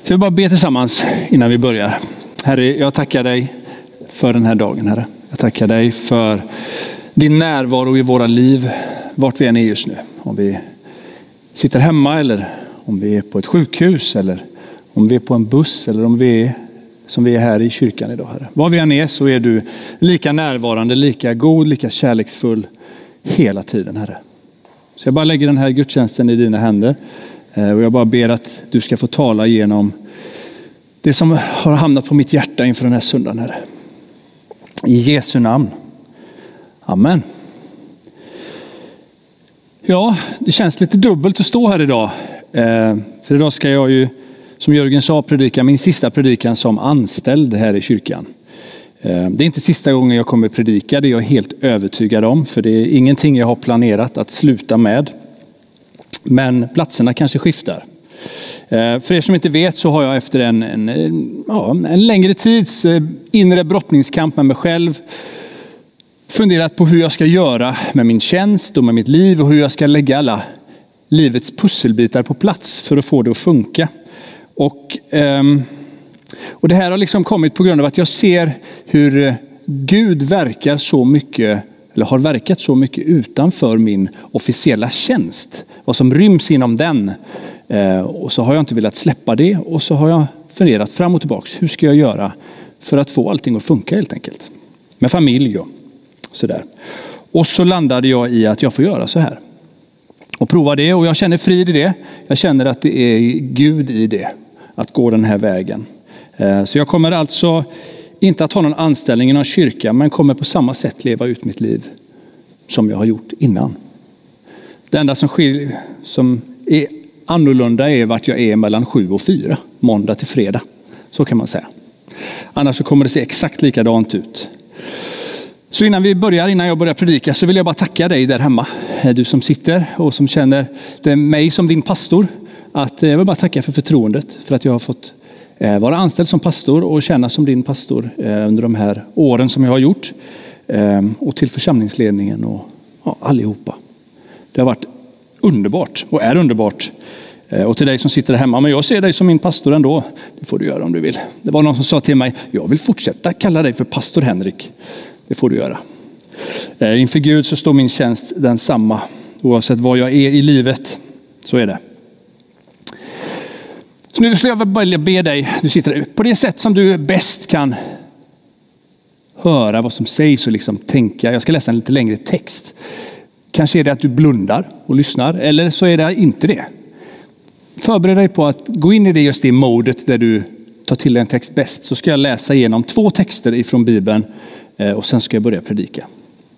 Ska vi bara be tillsammans innan vi börjar. Herre, jag tackar dig för den här dagen, Herre. Jag tackar dig för din närvaro i våra liv, vart vi än är just nu. Om vi sitter hemma eller om vi är på ett sjukhus eller om vi är på en buss eller om vi är som vi är här i kyrkan idag, Herre. Var vi än är så är du lika närvarande, lika god, lika kärleksfull hela tiden, Herre. Så jag bara lägger den här gudstjänsten i dina händer. Och jag bara ber att du ska få tala igenom det som har hamnat på mitt hjärta inför den här söndagen, Herre. I Jesu namn. Amen. Ja, det känns lite dubbelt att stå här idag. För idag ska jag ju, som Jörgen sa, predika min sista predikan som anställd här i kyrkan. Det är inte sista gången jag kommer predika, det är jag helt övertygad om. För det är ingenting jag har planerat att sluta med. Men platserna kanske skiftar. För er som inte vet så har jag efter en längre tids inre brottningskamp med mig själv funderat på hur jag ska göra med min tjänst och med mitt liv och hur jag ska lägga alla livets pusselbitar på plats för att få det att funka. Och det här har liksom kommit på grund av att jag ser hur Gud verkar så mycket, eller har verkat så mycket utanför min officiella tjänst. Vad som ryms inom den. Och så har jag inte velat släppa det. Och så har jag funderat fram och tillbaka. Hur ska jag göra för att få allting att funka helt enkelt. Med familj och sådär. Och så landade jag i att jag får göra så här. Och prova det. Och jag känner frid i det. Jag känner att det är Gud i det. Att gå den här vägen. Så jag kommer alltså inte att ha någon anställning i någon kyrka, men kommer på samma sätt leva ut mitt liv som jag har gjort innan. Det enda som är annorlunda är vart jag är mellan 7 och 4, måndag till fredag. Så kan man säga. Annars så kommer det se exakt likadant ut. Så innan jag börjar predika så vill jag bara tacka dig där hemma. Du som sitter och som känner det mig som din pastor. Jag vill bara tacka för förtroendet, för att jag har fått vara anställd som pastor och känna som din pastor under de här åren som jag har gjort. Och till församlingsledningen och allihopa. Det har varit underbart och är underbart. Och till dig som sitter där hemma, men jag ser dig som min pastor ändå. Det får du göra om du vill. Det var någon som sa till mig, jag vill fortsätta kalla dig för pastor Henrik. Det får du göra. Inför Gud så står min tjänst densamma. Oavsett vad jag är i livet, så är det. Så nu skulle jag vilja be dig, du sitter där, på det sätt som du bäst kan höra vad som sägs och liksom tänka. Jag ska läsa en lite längre text. Kanske är det att du blundar och lyssnar, eller så är det inte det. Förbered dig på att gå in i just det modet där du tar till en text bäst. Så ska jag läsa igenom 2 texter ifrån Bibeln och sen ska jag börja predika.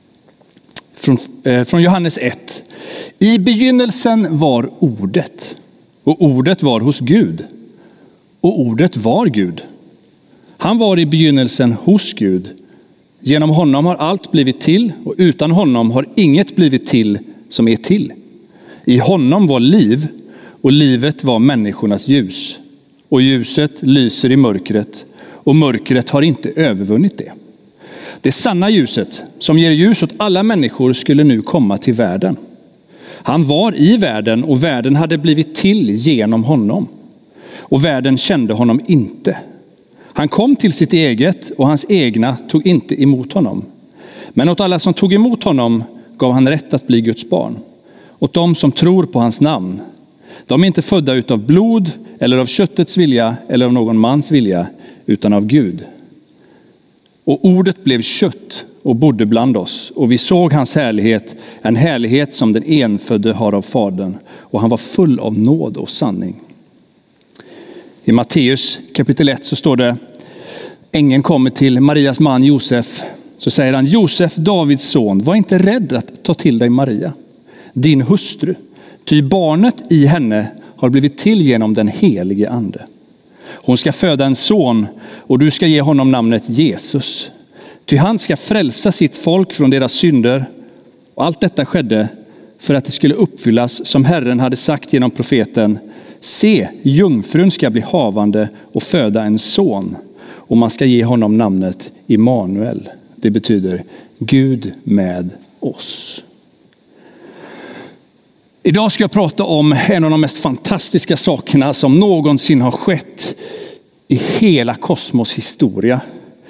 Från Johannes 1. I begynnelsen var ordet. Och ordet var hos Gud. Och ordet var Gud. Han var i begynnelsen hos Gud. Genom honom har allt blivit till. Och utan honom har inget blivit till som är till. I honom var liv. Och livet var människornas ljus. Och ljuset lyser i mörkret. Och mörkret har inte övervunnit det. Det sanna ljuset som ger ljus åt alla människor skulle nu komma till världen. Han var i världen och världen hade blivit till genom honom. Och världen kände honom inte. Han kom till sitt eget och hans egna tog inte emot honom. Men åt alla som tog emot honom gav han rätt att bli Guds barn. Åt dem som tror på hans namn. De är inte födda utav blod eller av köttets vilja eller av någon mans vilja utan av Gud. Och ordet blev kött och bodde bland oss. Och vi såg hans härlighet, en härlighet som den enfödde har av Fadern. Och han var full av nåd och sanning. I Matteus kapitel 1 så står det, ängeln kommer till Marias man Josef. Så säger han, Josef, Davids son, var inte rädd att ta till dig Maria, din hustru. Ty barnet i henne har blivit till genom den helige ande. Hon ska föda en son och du ska ge honom namnet Jesus. Ty han ska frälsa sitt folk från deras synder. Och allt detta skedde för att det skulle uppfyllas som Herren hade sagt genom profeten. Se, jungfrun ska bli havande och föda en son. Och man ska ge honom namnet Immanuel. Det betyder Gud med oss. Idag ska jag prata om en av de mest fantastiska sakerna som någonsin har skett i hela kosmos historia.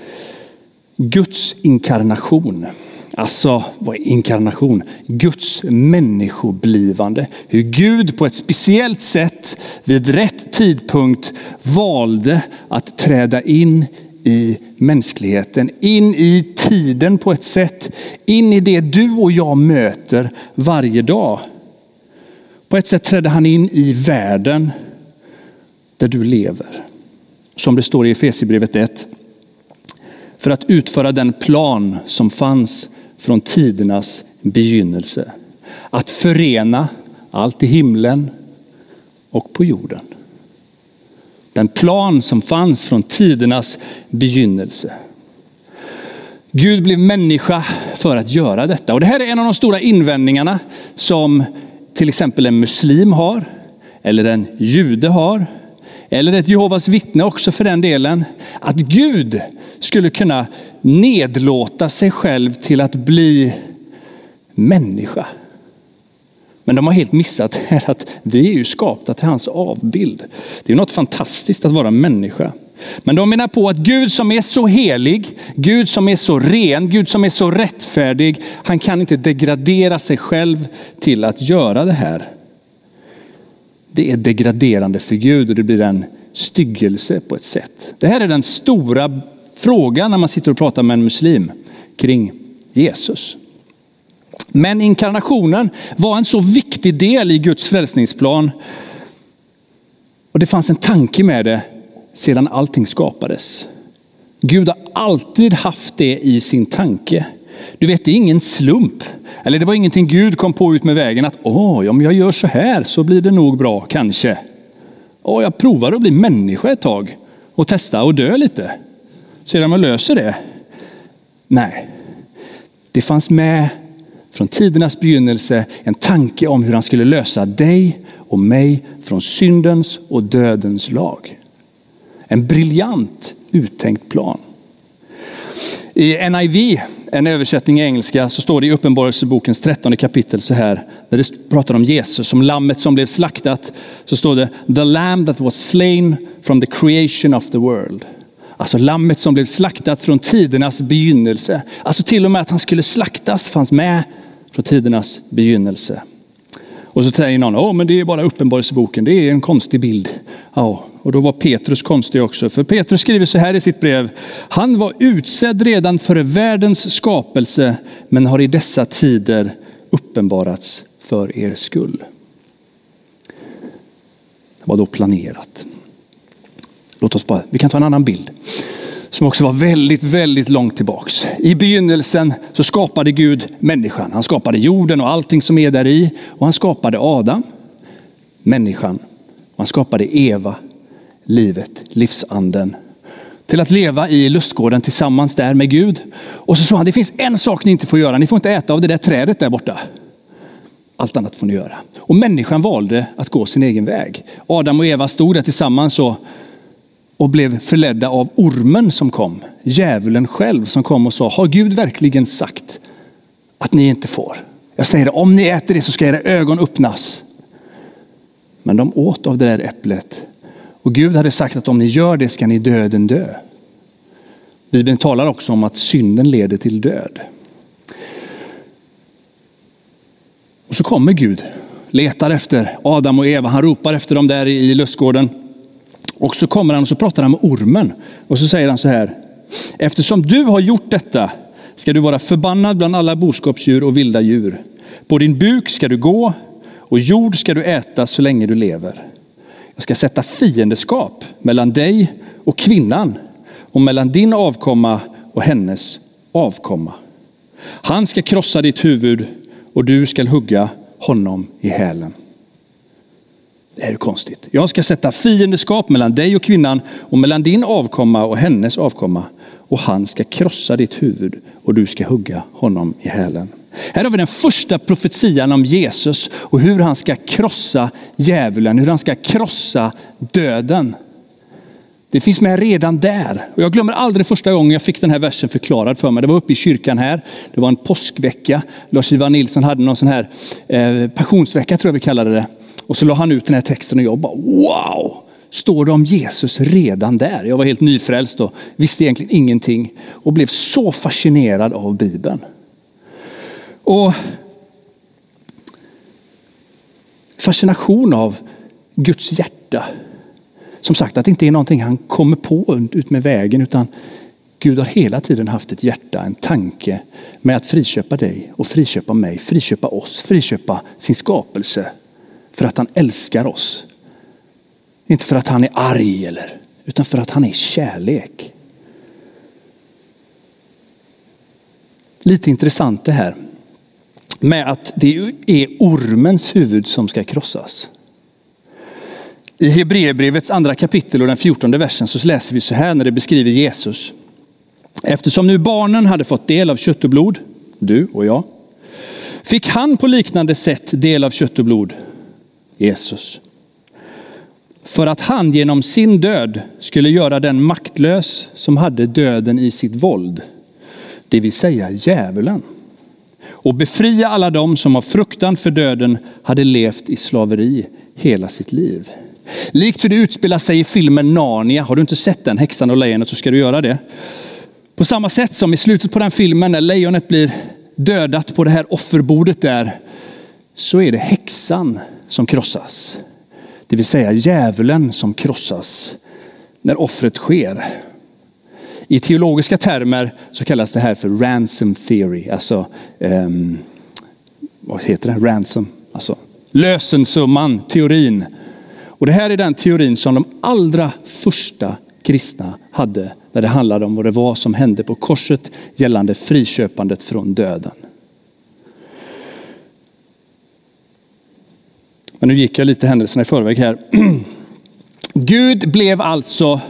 Guds inkarnation. Alltså, vad är inkarnation? Guds människoblivande. Hur Gud på ett speciellt sätt vid rätt tidpunkt valde att träda in i mänskligheten, in i tiden på ett sätt, in i det du och jag möter varje dag. På ett sätt trädde han in i världen där du lever. Som det står i Efesierbrevet 1. För att utföra den plan som fanns från tidernas begynnelse. Att förena allt i himlen och på jorden. Den plan som fanns från tidernas begynnelse. Gud blev människa för att göra detta. Och det här är en av de stora invändningarna som till exempel en muslim har. Eller en jude har. Eller ett Jehovas vittne också för den delen. Att Gud skulle kunna nedlåta sig själv till att bli människa. Men de har helt missat här att vi är ju skapta till hans avbild. Det är något fantastiskt att vara människa. Men de menar på att Gud som är så helig, Gud som är så ren, Gud som är så rättfärdig, han kan inte degradera sig själv till att göra det här. Det är degraderande för Gud och det blir en styggelse på ett sätt. Det här är den stora frågan när man sitter och pratar med en muslim kring Jesus. Men inkarnationen var en så viktig del i Guds frälsningsplan. Och det fanns en tanke med det sedan allting skapades. Gud har alltid haft det i sin tanke. Du vet, det är ingen slump. Eller det var ingenting Gud kom på ut med vägen att om jag gör så här så blir det nog bra kanske. Jag provar att bli människa ett tag och testa och dö lite. Sedan man löser det. Nej, det fanns med från tidernas begynnelse en tanke om hur han skulle lösa dig och mig från syndens och dödens lag. En briljant uttänkt plan. I NIV, en översättning i engelska, så står det i Uppenbarelsebokens 13:e kapitel så här. När det pratar om Jesus som lammet som blev slaktat, så står det the lamb that was slain from the creation of the world. Alltså lammet som blev slaktat från tidernas begynnelse. Alltså till och med att han skulle slaktas fanns med från tidernas begynnelse. Och så säger någon, men det är bara Uppenbarelseboken, det är en konstig bild. Ja, och då var Petrus konstig också. För Petrus skriver så här i sitt brev. Han var utsedd redan före världens skapelse, men har i dessa tider uppenbarats för er skull. Det var då planerat. Vi kan ta en annan bild. Som också var väldigt, väldigt långt tillbaks. I begynnelsen så skapade Gud människan. Han skapade jorden och allting som är där i. Och han skapade Adam, människan. Och han skapade Eva, livet, livsanden. Till att leva i lustgården tillsammans där med Gud. Och så sa han, det finns en sak ni inte får göra. Ni får inte äta av det där trädet där borta. Allt annat får ni göra. Och människan valde att gå sin egen väg. Adam och Eva stod där tillsammans och blev förledda av ormen som kom. Djävulen själv som kom och sa, har Gud verkligen sagt att ni inte får? Jag säger det, om ni äter det så ska era ögon öppnas. Men de åt av det där äpplet. Och Gud hade sagt att om ni gör det ska ni döden dö. Bibeln talar också om att synden leder till död. Och så kommer Gud, letar efter Adam och Eva. Han ropar efter dem där i lustgården. Och så kommer han och så pratar han med ormen. Och så säger han så här. Eftersom du har gjort detta ska du vara förbannad bland alla boskapsdjur och vilda djur. På din buk ska du gå och jord ska du äta så länge du lever. Jag ska sätta fiendeskap mellan dig och kvinnan och mellan din avkomma och hennes avkomma. Han ska krossa ditt huvud och du ska hugga honom i hälen. Det är konstigt. Jag ska sätta fiendeskap mellan dig och kvinnan och mellan din avkomma och hennes avkomma. Och han ska krossa ditt huvud och du ska hugga honom i hälen. Här har vi den första profetian om Jesus och hur han ska krossa djävulen, hur han ska krossa döden. Det finns med redan där. Och jag glömmer aldrig första gången jag fick den här versen förklarad för mig. Det var uppe i kyrkan här. Det var en påskvecka. Lars-Ivar Nilsson hade någon sån här passionsvecka tror jag vi kallade det. Och så la han ut den här texten och jag bara wow! Står det om Jesus redan där? Jag var helt nyfrälst och visste egentligen ingenting. Och blev så fascinerad av Bibeln. Och fascination av Guds hjärta. Som sagt att det inte är någonting han kommer på ut med vägen, utan Gud har hela tiden haft ett hjärta, en tanke med att friköpa dig och friköpa mig, friköpa oss, friköpa sin skapelse. För att han älskar oss. Inte för att han är arg utan för att han är kärlek. Lite intressant det här med att det är ormens huvud som ska krossas. I Hebreerbrevets 2 kapitel och den 14:e versen så läser vi så här när det beskriver Jesus. Eftersom nu barnen hade fått del av kött och blod, du och jag, fick han på liknande sätt del av kött och blod, Jesus. För att han genom sin död skulle göra den maktlös som hade döden i sitt våld, det vill säga djävulen. Och befria alla dem som av fruktan för döden hade levt i slaveri hela sitt liv. Likt hur det utspelar sig i filmen Narnia. Har du inte sett den, Häxan och lejonet, så ska du göra det. På samma sätt som i slutet på den filmen när lejonet blir dödat på det här offerbordet där, så är det häxan som krossas. Det vill säga djävulen som krossas när offret sker. I teologiska termer så kallas det här för ransom theory. Alltså, vad heter det? Ransom. Alltså lösensumman, teorin. Och det här är den teorin som de allra första kristna hade när det handlade om vad det var som hände på korset gällande friköpandet från döden. Men nu gick jag lite händelserna i förväg här. Gud blev alltså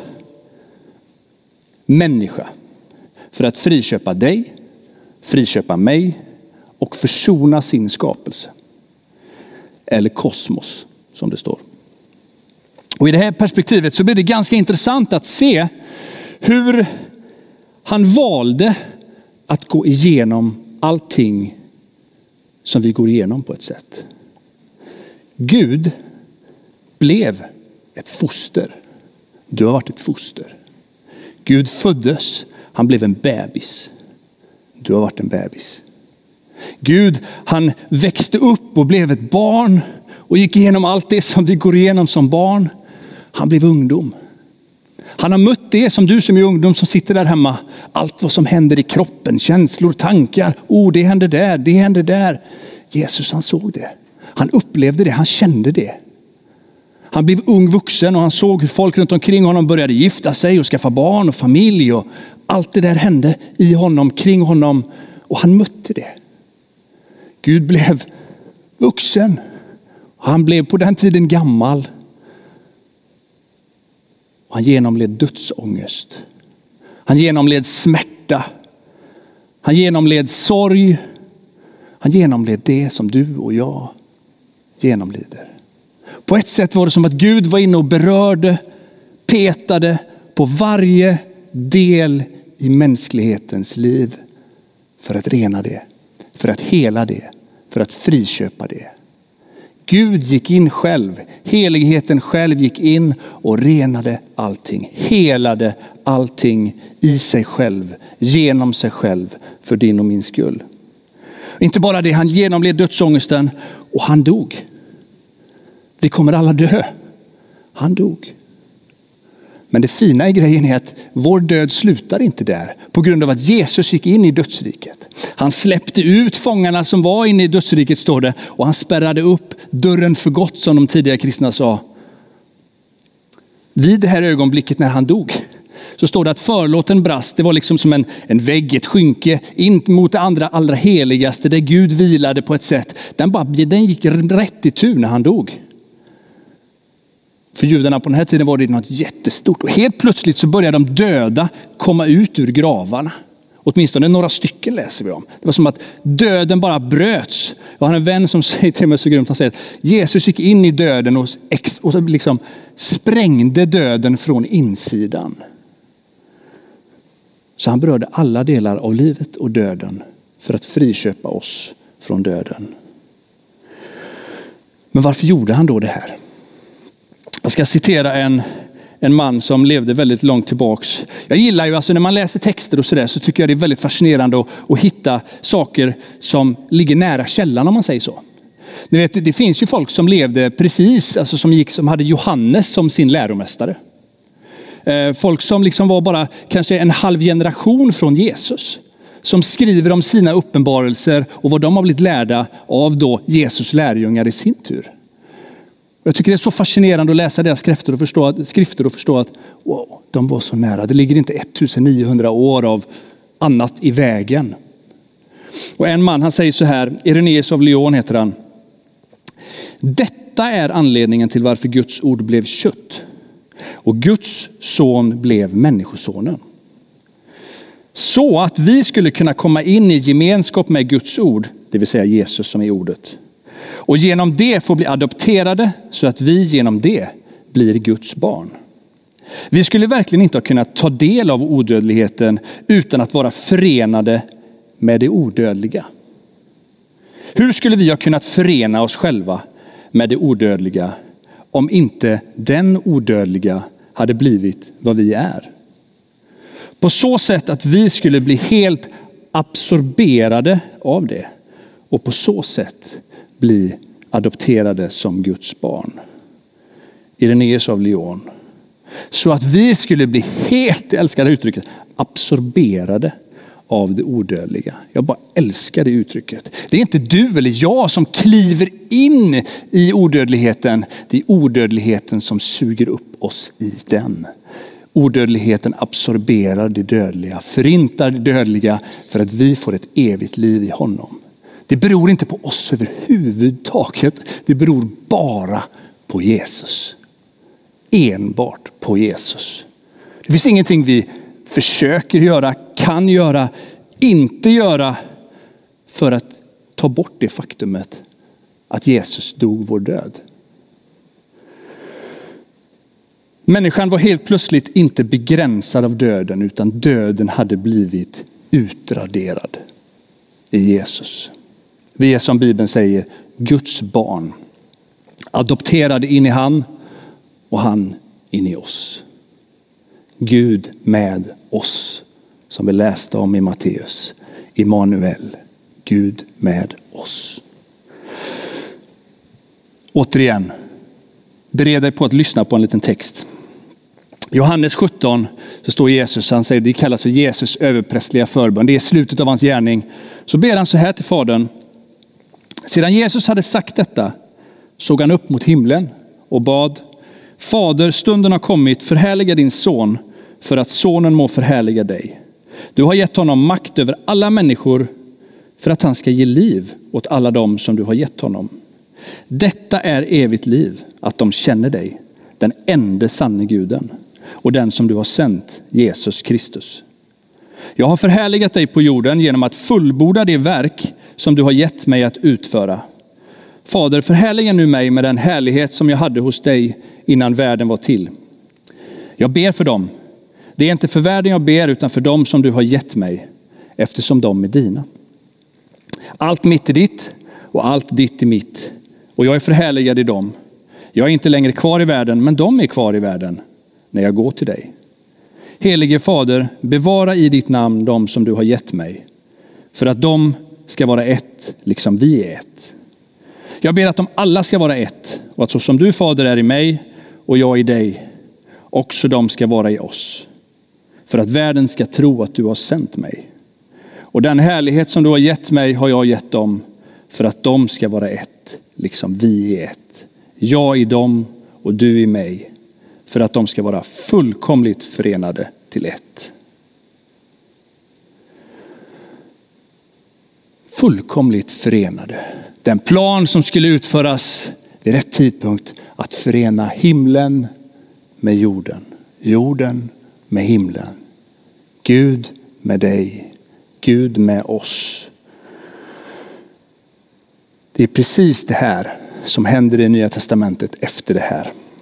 människa för att friköpa dig, friköpa mig och försona sin skapelse. Eller kosmos som det står. Och i det här perspektivet så blir det ganska intressant att se hur han valde att gå igenom allting som vi går igenom på ett sätt. Gud blev ett foster. Du har varit ett foster. Gud föddes. Han blev en bebis. Du har varit en bebis. Gud, han växte upp och blev ett barn och gick igenom allt det som vi går igenom som barn. Han blev ungdom. Han har mött det som du som är ungdom som sitter där hemma. Allt vad som händer i kroppen, känslor, tankar. Det händer där, det händer där. Jesus, han såg det. Han upplevde det, han kände det. Han blev ung vuxen och han såg hur folk runt omkring honom började gifta sig och skaffa barn och familj. Och allt det där hände i honom, kring honom. Och han mötte det. Gud blev vuxen. Han blev på den tiden gammal. Han genomled dödsångest. Han genomled smärta. Han genomled sorg. Han genomled det som du och jag genomlider. På ett sätt var det som att Gud var inne och berörde, petade på varje del i mänsklighetens liv för att rena det, för att hela det, för att friköpa det. Gud gick in själv, heligheten själv gick in och renade allting, helade allting i sig själv, genom sig själv för din och min skull. Inte bara det, han genomled dödsångesten och han dog. Vi kommer alla dö. Han dog. Men det fina i grejen är att vår död slutar inte där. På grund av att Jesus gick in i dödsriket. Han släppte ut fångarna som var inne i dödsriket, står det. Och han spärrade upp dörren för gott, som de tidiga kristna sa. Vid det här ögonblicket när han dog så står det att förlåten brast. Det var liksom som en vägg, ett skynke in mot det allra heligaste. Där Gud vilade på ett sätt. Den gick rätt i tur när han dog. För judarna på den här tiden var det något jättestort. Och helt plötsligt så började de döda komma ut ur gravarna. Åtminstone några stycken läser vi om. Det var som att döden bara bröts. Jag har en vän som säger till mig så grymt. Han säger att Jesus gick in i döden och och så liksom sprängde döden från insidan. Så han berörde alla delar av livet och döden för att friköpa oss från döden. Men varför gjorde han då det här? Jag ska citera en man som levde väldigt långt tillbaks. Jag gillar ju, alltså när man läser texter och sådär, så tycker jag det är väldigt fascinerande att hitta saker som ligger nära källan, om man säger så. Ni vet, det finns ju folk som levde precis, alltså som hade Johannes som sin läromästare. Folk som liksom var bara kanske en halv generation från Jesus. Som skriver om sina uppenbarelser och vad de har blivit lärda av då Jesus lärjungar i sin tur. Jag tycker det är så fascinerande att läsa deras skrifter och förstå att wow, de var så nära. Det ligger inte 1900 år av annat i vägen. Och en man, han säger så här, Irenaeus av Lyon heter han. Detta är anledningen till varför Guds ord blev kött. Och Guds son blev människosonen. Så att vi skulle kunna komma in i gemenskap med Guds ord, det vill säga Jesus som är ordet. Och genom det få bli adopterade så att vi genom det blir Guds barn. Vi skulle verkligen inte ha kunnat ta del av odödligheten utan att vara förenade med det odödliga. Hur skulle vi ha kunnat förena oss själva med det odödliga om inte den odödliga hade blivit vad vi är? På så sätt att vi skulle bli helt absorberade av det och på så sätt bli adopterade som Guds barn. Irenaeus av Lyon. Så att vi skulle bli helt, jag älskar det uttrycket, absorberade av det odödliga. Jag bara älskar det uttrycket. Det är inte du eller jag som kliver in i odödligheten. Det är odödligheten som suger upp oss i den. Odödligheten absorberar det dödliga, förintar det dödliga för att vi får ett evigt liv i honom. Det beror inte på oss överhuvudtaget. Det beror bara på Jesus. Enbart på Jesus. Det finns ingenting vi försöker göra, kan göra, inte göra för att ta bort det faktumet att Jesus dog vår död. Människan var helt plötsligt inte begränsad av döden, utan döden hade blivit utraderad i Jesus. Vi är, som Bibeln säger, Guds barn. Adopterade in i han och han in i oss. Gud med oss, som vi läste om i Matteus. Immanuel, Gud med oss. Återigen, bered dig på att lyssna på en liten text. Johannes 17 så står Jesus, han säger, det kallas för Jesus överprästliga förbön. Det är slutet av hans gärning. Så ber han så här till Fadern. Sedan Jesus hade sagt detta såg han upp mot himlen och bad: Fader, stunden har kommit, förhärliga din son för att sonen må förhärliga dig. Du har gett honom makt över alla människor för att han ska ge liv åt alla dem som du har gett honom. Detta är evigt liv, att de känner dig, den enda sanne Guden, och den som du har sänt, Jesus Kristus. Jag har förhärligat dig på jorden genom att fullborda det verk som du har gett mig att utföra. Fader, förhärliga nu mig med den härlighet som jag hade hos dig innan världen var till. Jag ber för dem. Det är inte för världen jag ber, utan för dem som du har gett mig, eftersom de är dina. Allt mitt är ditt och allt ditt är mitt, och jag är förhärligad i dem. Jag är inte längre kvar i världen, men de är kvar i världen när jag går till dig. Helige Fader, bevara i ditt namn dem som du har gett mig, för att de ska vara ett, liksom vi är ett. Jag ber att de alla ska vara ett, och att så som du, Fader, är i mig och jag i dig, också de ska vara i oss. För att världen ska tro att du har sänt mig. Och den härlighet som du har gett mig har jag gett dem, för att de ska vara ett, liksom vi är ett. Jag i dem och du i mig, för att de ska vara fullkomligt förenade till ett. Fullkomligt förenade. Den plan som skulle utföras vid rätt tidpunkt, att förena himlen med jorden. Jorden med himlen. Gud med dig. Gud med oss. Det är precis det här som händer i Nya testamentet efter det här.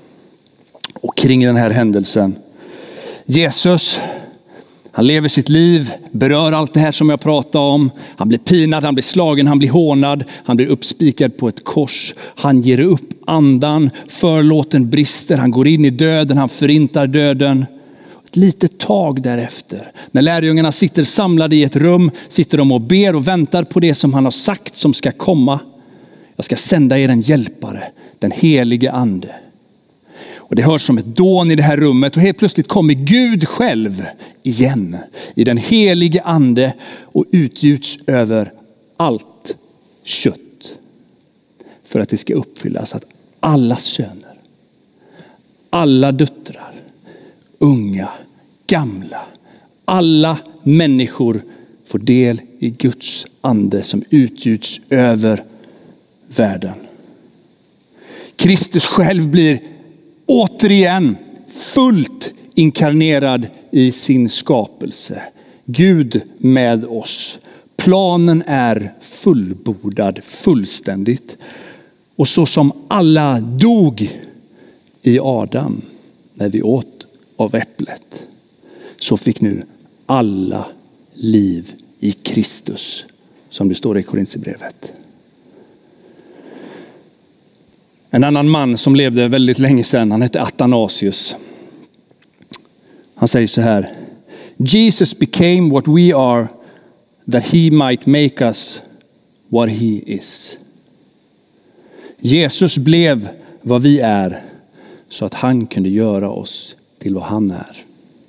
och kring den här händelsen. Jesus, han lever sitt liv, berör allt det här som jag pratade om. Han blir pinad, han blir slagen, han blir hånad, han blir uppspikad på ett kors. Han ger upp andan, förlåten brister, han går in i döden, han förintar döden. Ett litet tag därefter, när lärjungarna sitter samlade i ett rum, sitter de och ber och väntar på det som han har sagt som ska komma. Jag ska sända er en hjälpare, den helige ande. Och det hörs som ett dån i det här rummet och helt plötsligt kommer Gud själv igen i den helige ande och utgjuts över allt kött. För att det ska uppfyllas att alla söner, alla döttrar, unga, gamla, alla människor får del i Guds ande som utgjuts över världen. Kristus själv blir återigen fullt inkarnerad i sin skapelse. Gud med oss. Planen är fullbordad fullständigt. Och så som alla dog i Adam när vi åt av äpplet, så fick nu alla liv i Kristus, som det står i Korinthierbrevet. En annan man som levde väldigt länge sedan, han hette Athanasius. Han säger så här: Jesus became what we are that he might make us what he is. Jesus blev vad vi är så att han kunde göra oss till vad han är.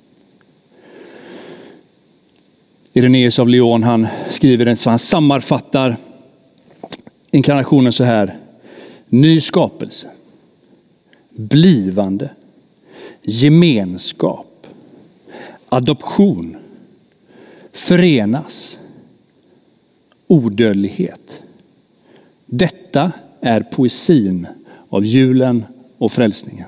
Irenaeus av Lyon, han skriver så han sammanfattar inkarnationen så här: ny skapelse, blivande, gemenskap, adoption, förenas, odödlighet. Detta är poesin av julen och frälsningen.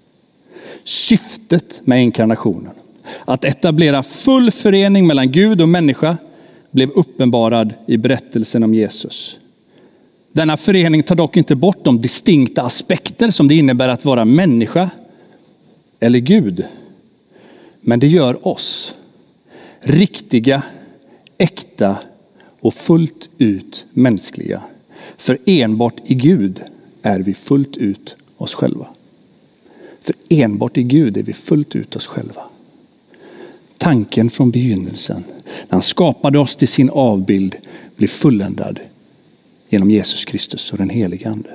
Syftet med inkarnationen, att etablera full förening mellan Gud och människa, blev uppenbarad i berättelsen om Jesus. Denna förening tar dock inte bort de distinkta aspekter som det innebär att vara människa eller Gud. Men det gör oss riktiga, äkta och fullt ut mänskliga. För enbart i Gud är vi fullt ut oss själva. För enbart i Gud är vi fullt ut oss själva. Tanken från begynnelsen, när han skapade oss till sin avbild, blir fulländad genom Jesus Kristus och den helige ande.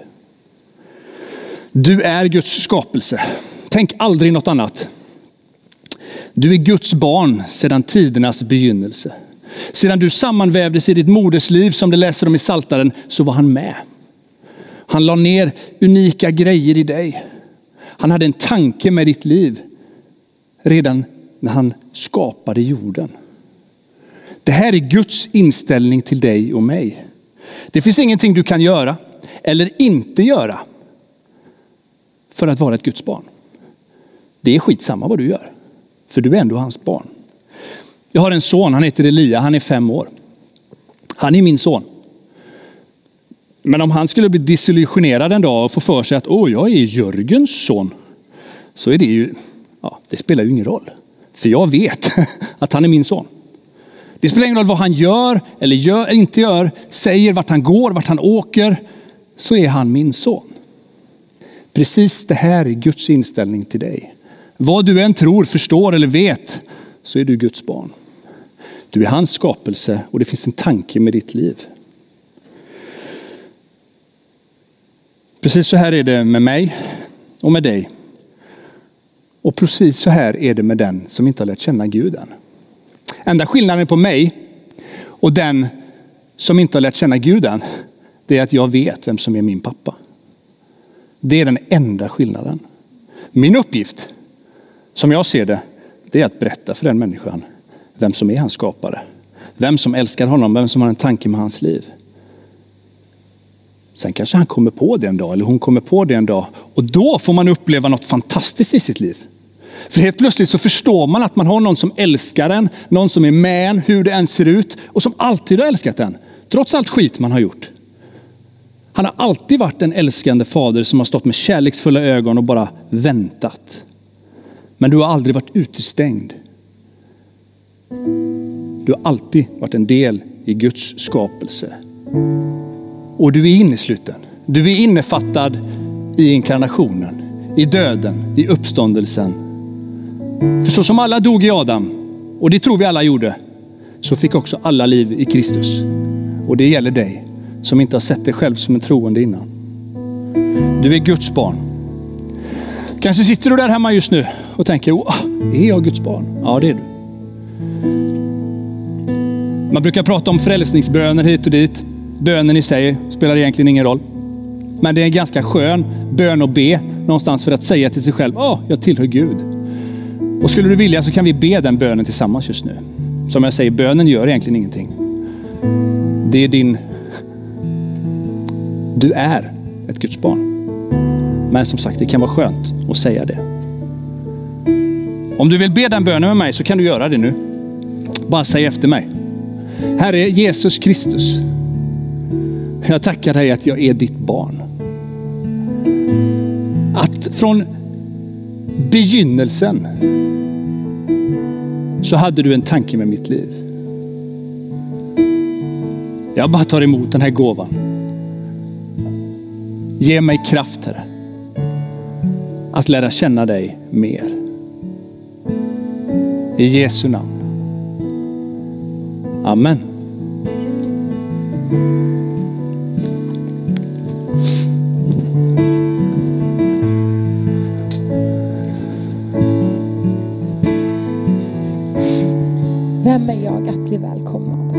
Du är Guds skapelse. Tänk aldrig något annat. Du är Guds barn sedan tidernas begynnelse. Sedan du sammanvävdes i ditt modersliv, som det läser om i Psaltaren, så var han med. Han la ner unika grejer i dig. Han hade en tanke med ditt liv redan när han skapade jorden. Det här är Guds inställning till dig och mig. Det finns ingenting du kan göra eller inte göra för att vara ett Guds barn. Det är skitsamma vad du gör, för du är ändå hans barn. Jag har en son, han heter Elia, han är 5 år. Han är min son. Men om han skulle bli desillusionerad en dag och få för sig att jag är Jörgens son, så är det ju, det spelar ju ingen roll. För jag vet att han är min son. Det spelar ingen roll vad han gör eller inte gör, säger vart han går, vart han åker, så är han min son. Precis det här är Guds inställning till dig. Vad du än tror, förstår eller vet, så är du Guds barn. Du är hans skapelse och det finns en tanke med ditt liv. Precis så här är det med mig och med dig. Och precis så här är det med den som inte har lärt känna Gud än. Enda skillnaden på mig och den som inte har lärt känna Gud än, det är att jag vet vem som är min pappa. Det är den enda skillnaden. Min uppgift, som jag ser det, det är att berätta för den människan vem som är hans skapare. Vem som älskar honom, vem som har en tanke med hans liv. Sen kanske han kommer på det en dag, eller hon kommer på det en dag. Och då får man uppleva något fantastiskt i sitt liv. För helt plötsligt så förstår man att man har någon som älskar en, någon som är med en, hur det än ser ut, och som alltid har älskat en, trots allt skit man har gjort. Han har alltid varit en älskande fader som har stått med kärleksfulla ögon och bara väntat Men du har aldrig varit utestängd. Du har alltid varit en del i Guds skapelse. Och du är innesluten. Du är innefattad i inkarnationen, i döden, i uppståndelsen. För så som alla dog i Adam, och det tror vi alla gjorde, så fick också alla liv i Kristus. Och det gäller dig som inte har sett dig själv som en troende innan. Du är Guds barn. Kanske sitter du där hemma just nu och tänker, är jag Guds barn? Ja, det är du. Man brukar prata om frälsningsböner hit och dit. Bönen i sig spelar egentligen ingen roll. Men det är en ganska skön bön att be någonstans för att säga till sig själv, jag tillhör Gud. Och skulle du vilja så kan vi be den bönen tillsammans just nu. Som jag säger, bönen gör egentligen ingenting. Det är du är ett Guds barn. Men som sagt, det kan vara skönt att säga det. Om du vill be den bönen med mig så kan du göra det nu. Bara säg efter mig. Herre Jesus Kristus, jag tackar dig att jag är ditt barn. Att från begynnelsen så hade du en tanke med mitt liv. Jag bara tar emot den här gåvan. Ge mig kraft, Herre, att lära känna dig mer. I Jesu namn. Amen. Vem är jag att bli välkomnad?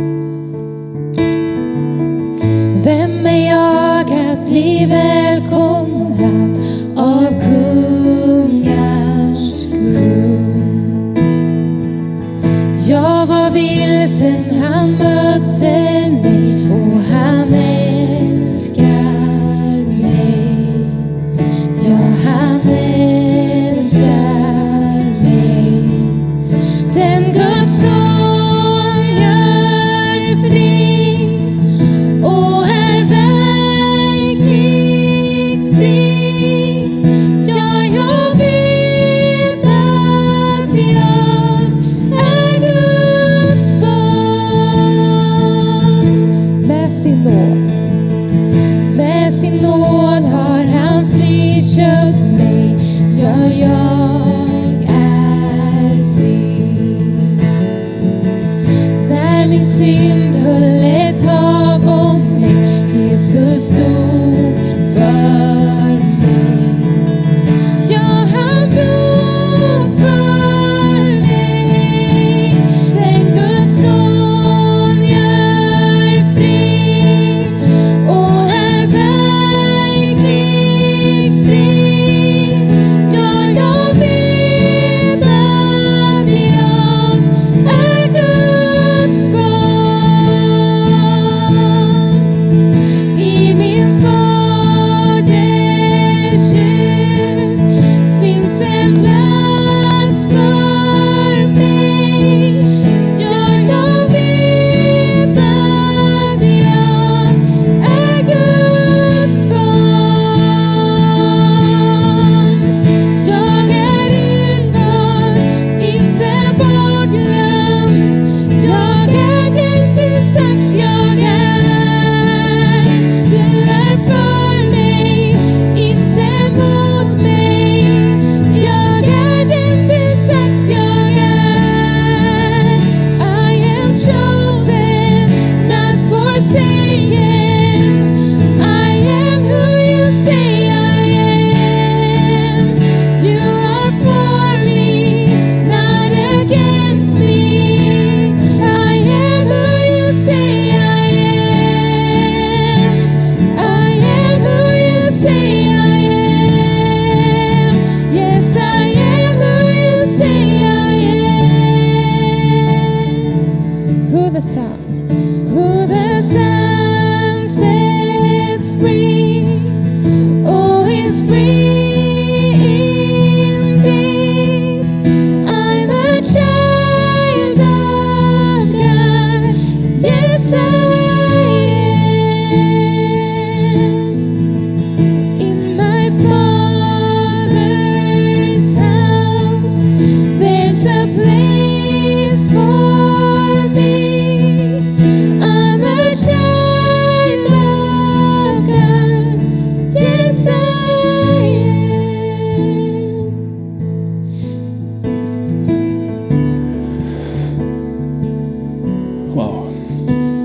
Vem är jag att bli välkomnad av kungars kung? Jag var vilsen, han mötte mig och han älskar mig. Ja, han älskar mig. Den Guds son gör fri och är verkligt fri. Ja, jag vet att jag är Guds barn. Med sin nåd har han friköpt mig. Ja, jag är fri. När min synd höll ett tag om mig, Jesus dog för mig. Ja, han dog för mig. Den Guds son gör fri och är verkligt fri. Ja, jag vet att jag är Guds barn.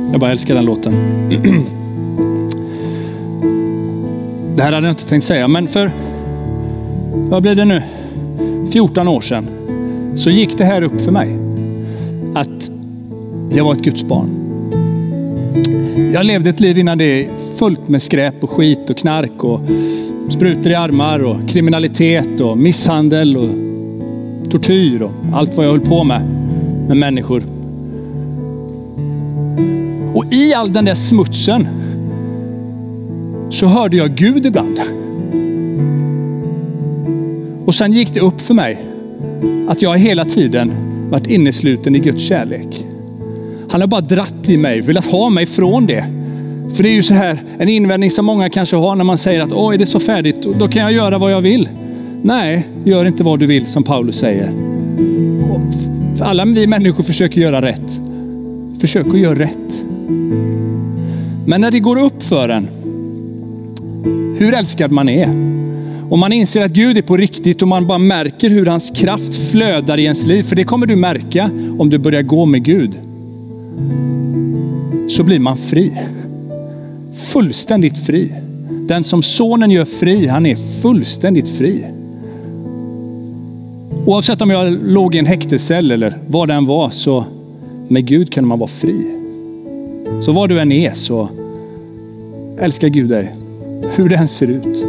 Jag bara älskar den låten. Det här hade jag inte tänkt säga, men för, vad blev det nu? 14 år sedan så gick det här upp för mig. Att jag var ett Guds barn. Jag levde ett liv innan det fullt med skräp och skit och knark och sprutor i armar och kriminalitet och misshandel och tortyr och allt vad jag höll på med människor. Och i all den där smutsen så hörde jag Gud ibland. Och sen gick det upp för mig att jag hela tiden varit innesluten i Guds kärlek. Han har bara dratt i mig, velat ha mig från det. För det är ju så här en invändning som många kanske har när man säger att oj, det är så färdigt, då kan jag göra vad jag vill. Nej, gör inte vad du vill, som Paulus säger. För alla vi människor försöker göra rätt. Försök att göra rätt. Men när det går upp för en hur älskad man är, och man inser att Gud är på riktigt och man bara märker hur hans kraft flödar i ens liv, för det kommer du märka om du börjar gå med Gud, så blir man fri. Fullständigt fri. Den som sonen gör fri, han är fullständigt fri. Oavsett om jag låg i en häktescell eller vad den var, så med Gud kan man vara fri. Så vad du än är, så älskar Gud dig. Hur den ser ut.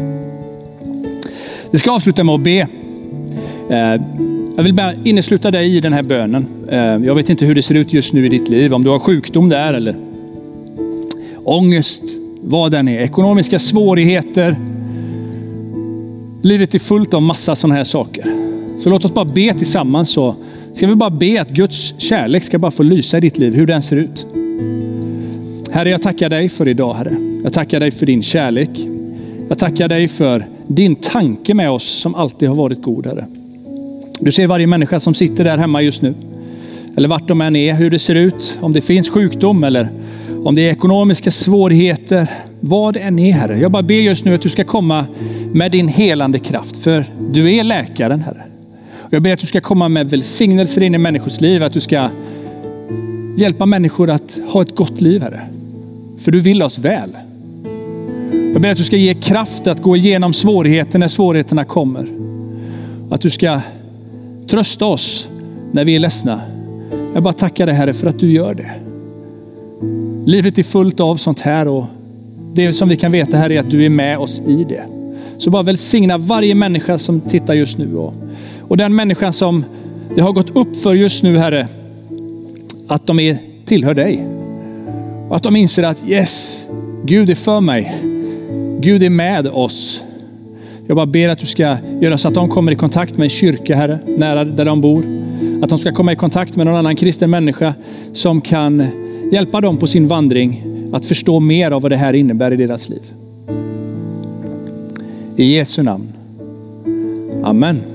Vi ska avsluta med att be. Jag vill bara innesluta dig i den här bönen. Jag vet inte hur det ser ut just nu i ditt liv. Om du har sjukdom där eller ångest, vad den är. Ekonomiska svårigheter. Livet är fullt av massa sådana här saker. Så låt oss bara be tillsammans, så ska vi bara be att Guds kärlek ska bara få lysa i ditt liv, hur den ser ut. Herre, jag tackar dig för idag, Herre. Jag tackar dig för din kärlek. Jag tackar dig för din tanke med oss som alltid har varit god, Herre. Du ser varje människa som sitter där hemma just nu. Eller vart de än är, hur det ser ut. Om det finns sjukdom eller om det är ekonomiska svårigheter. Vad det än är, Herre. Jag bara ber just nu att du ska komma med din helande kraft. För du är läkaren, Herre. Och jag ber att du ska komma med välsignelser in i människors liv. Att du ska hjälpa människor att ha ett gott liv, Herre. För du vill oss väl. Jag ber att du ska ge kraft att gå igenom svårigheter när svårigheterna kommer. Att du ska trösta oss när vi är ledsna. Jag bara tackar dig, Herre, för att du gör det. Livet är fullt av sånt här, och det som vi kan veta här är att du är med oss i det. Så bara välsigna varje människa som tittar just nu. Och den människan som det har gått upp för just nu, Herre, att de tillhör dig. Och att de inser att yes, Gud är för mig. Gud är med oss. Jag bara ber att du ska göra så att de kommer i kontakt med en kyrka, Herre, nära där de bor. Att de ska komma i kontakt med någon annan kristen människa som kan hjälpa dem på sin vandring att förstå mer av vad det här innebär i deras liv. I Jesu namn. Amen.